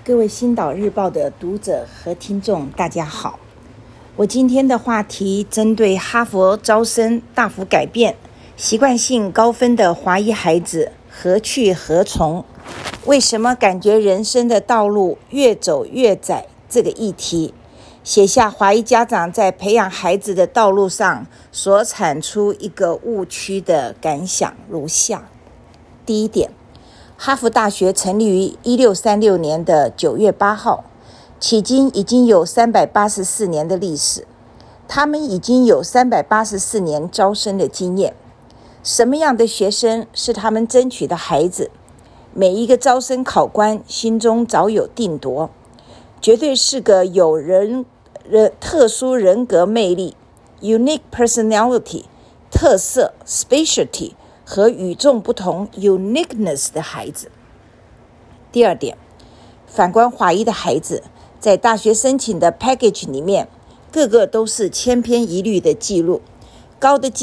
各位星岛日报的读者和听众大家好，我今天的话题针对哈佛招生大幅改变，习惯性高分的华裔孩子何去何从，为什么感觉人生的道路越走越窄这个议题，写下华裔家长在培养孩子的道路上所产出一个误区的感想如下。第一点，哈佛大学成立于1636年的9月8号，迄今已经有384年的历史，他们已经有384年招生的经验。什么样的学生是他们争取的孩子？每一个招生考官心中早有定夺，绝对是个有特殊人格魅力 unique personality 特色 specialty 和与众不同 uniqueness 的孩子。第二点，反观华裔的孩子，在大学申请的 package 里面，个个都是千篇一律的记录，高的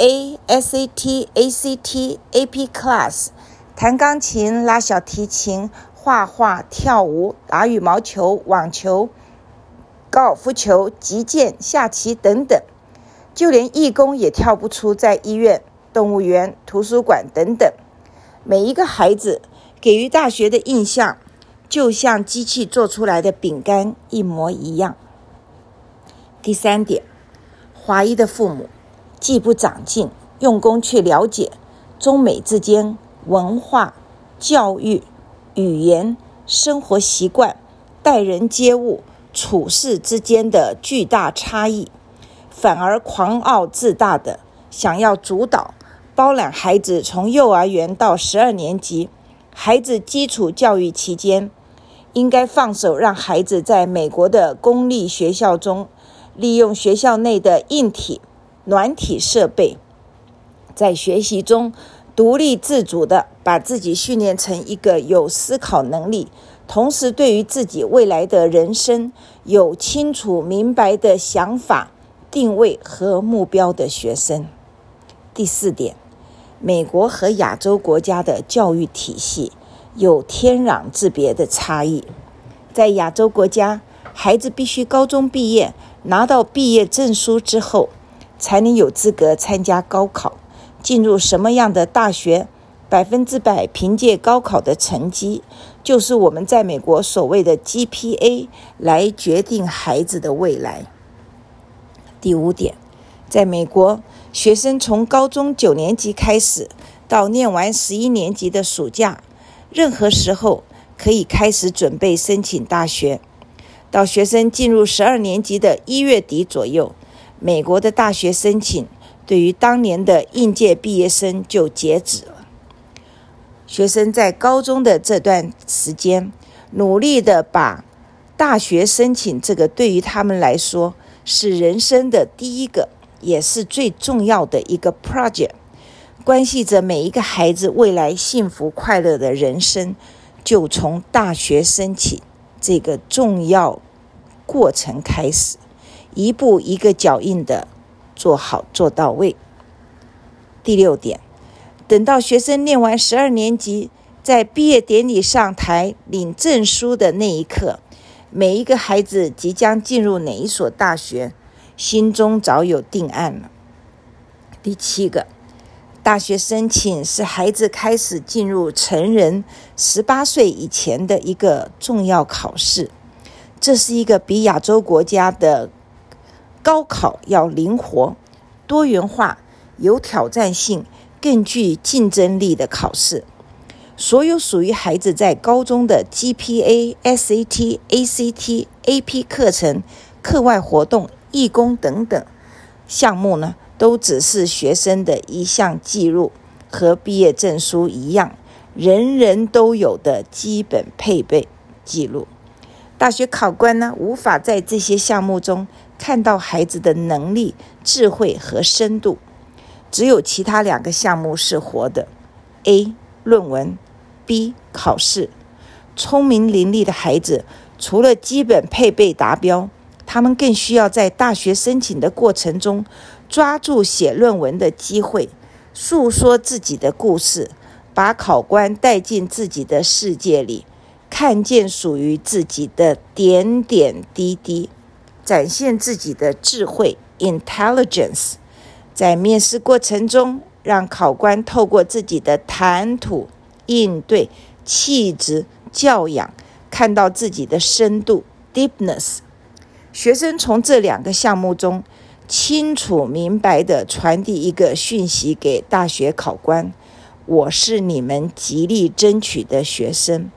GPA、SAT、ACT、AP Class， 弹钢琴、拉小提琴、画画、跳舞、打羽毛球、网球、高尔夫球、击剑、下棋等等，就连义工也跳不出在医院、动物园、图书馆等等。每一个孩子给予大学的印象就像机器做出来的饼干一模一样。第三点，华裔的父母既不长进，用功去了解中美之间文化、教育、语言、生活习惯、待人接物、处事之间的巨大差异，反而狂傲自大的想要主导包揽孩子从幼儿园到12年级，孩子基础教育期间应该放手让孩子在美国的公立学校中利用学校内的硬体、软体设备，在学习中独立自主地把自己训练成一个有思考能力，同时对于自己未来的人生有清楚明白的想法、定位和目标的学生。第四点，美国和亚洲国家的教育体系有天壤之别的差异。在亚洲国家，孩子必须高中毕业，拿到毕业证书之后，才能有资格参加高考，进入什么样的大学，100%凭借高考的成绩，就是我们在美国所谓的 GPA 来决定孩子的未来。第五点，在美国，学生从高中9年级开始，到念完11年级的暑假，任何时候可以开始准备申请大学。到学生进入12年级的1月底左右，美国的大学申请对于当年的应届毕业生就截止了。学生在高中的这段时间，努力的把大学申请这个对于他们来说是人生的第一个也是最重要的一个 project， 关系着每一个孩子未来幸福快乐的人生，就从大学申请这个重要过程开始，一步一个脚印的做好做到位。第六点，等到学生念完12年级，在毕业典礼上台领证书的那一刻，每一个孩子即将进入哪一所大学，心中早有定案了。第七个，大学申请是孩子开始进入成人18岁以前的一个重要考试，这是一个比亚洲国家的高考要灵活、多元化、有挑战性、更具竞争力的考试。所有属于孩子在高中的 GPA、SAT、ACT、AP 课程、课外活动、义工等等项目呢，都只是学生的一项记录，和毕业证书一样，人人都有的基本配备记录。大学考官呢，无法在这些项目中看到孩子的能力、智慧和深度，只有其他2个项目是活的 ：A. 论文 B. 考试。聪明伶俐的孩子除了基本配备达标，他们更需要在大学申请的过程中抓住写论文的机会，诉说自己的故事，把考官带进自己的世界里， 看见属于自己的点点滴滴，展现自己的智慧 intelligence。 在面试过程中，让考官透过自己的谈吐、应对、气质、教养，看到自己的深度 deepness。 学生从这2个项目中清楚明白地传递一个讯息给大学考官：我是你们极力争取的学生。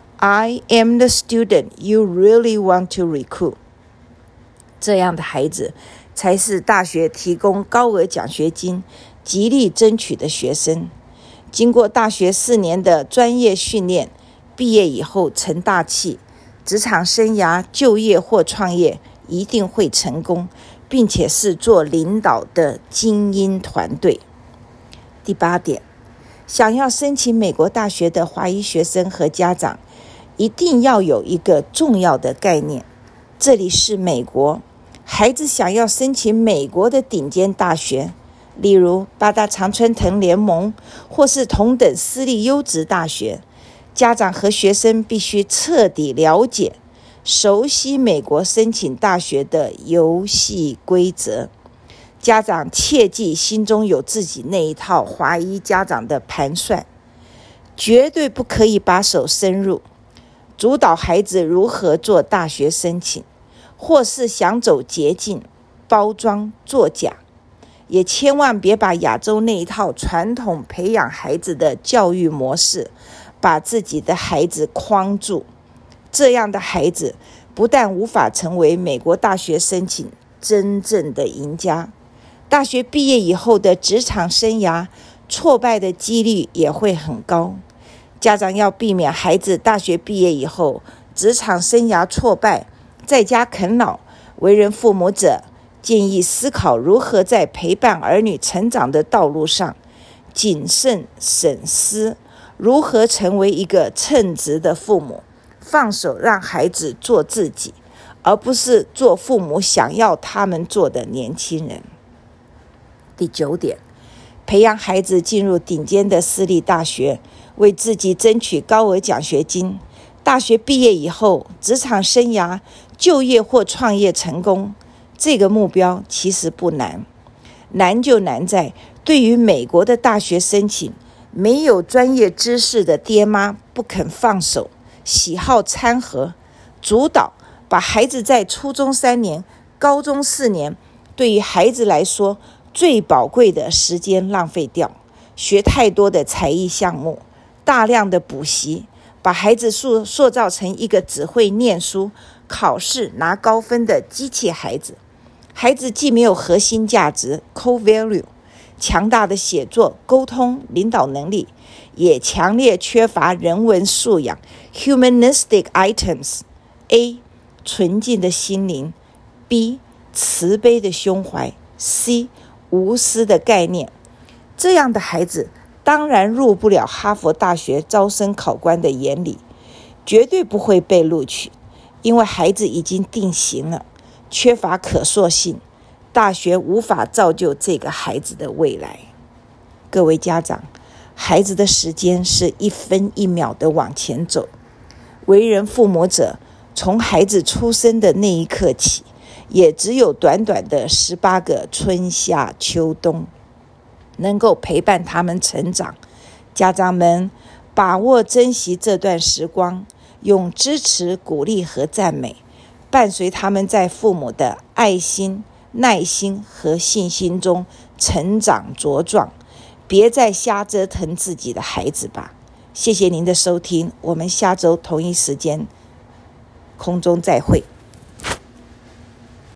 I am the student you really want to recruit。 这样的孩子才是大学提供高额奖学金极力争取的学生。经过大学4年的专业训练，毕业以后成大器，职场生涯、就业或创业一定会成功，并且是做领导的精英团队。第8点，想要申请美国大学的华裔学生和家长，一定要有一个重要的概念，这里是美国。孩子想要申请美国的顶尖大学，例如8大常春藤联盟或是同等私立优质大学，家长和学生必须彻底了解、熟悉美国申请大学的游戏规则。家长切记心中有自己那一套华裔家长的盘算，绝对不可以把手伸入，主导孩子如何做大学申请，或是想走捷径、包装作假。也千万别把亚洲那一套传统培养孩子的教育模式把自己的孩子框住。这样的孩子不但无法成为美国大学申请真正的赢家，大学毕业以后的职场生涯挫败的几率也会很高。家长要避免孩子大学毕业以后职场生涯挫败，在家啃老。为人父母者建议思考如何在陪伴儿女成长的道路上谨慎审思，如何成为一个称职的父母，放手让孩子做自己，而不是做父母想要他们做的年轻人。第9点，培养孩子进入顶尖的私立大学，为自己争取高额奖学金。大学毕业以后，职场生涯、就业或创业成功，这个目标其实不难。难就难在对于美国的大学申请，没有专业知识的爹妈不肯放手，喜好掺和、主导，把孩子在初中3年、高中4年，对于孩子来说最宝贵的时间浪费掉，学太多的才艺项目，大量的补习，把孩子塑造成一个只会念书、考试拿高分的机器孩子。孩子既没有核心价值 core value， 强大的写作、沟通、领导能力，也强烈缺乏人文素养 humanistic items。 A. 纯净的心灵， B. 慈悲的胸怀， C. 无私的概念。这样的孩子当然入不了哈佛大学招生考官的眼里，绝对不会被录取，因为孩子已经定型了，缺乏可塑性，大学无法造就这个孩子的未来。各位家长，孩子的时间是1分1秒的往前走，为人父母者，从孩子出生的那一刻起，也只有短短的18个春夏秋冬，能够陪伴他们成长。家长们把握珍惜这段时光，用支持、鼓励和赞美，伴随他们在父母的爱心、耐心和信心中成长茁壮。别再瞎折腾自己的孩子吧。谢谢您的收听，我们下周同一时间空中再会。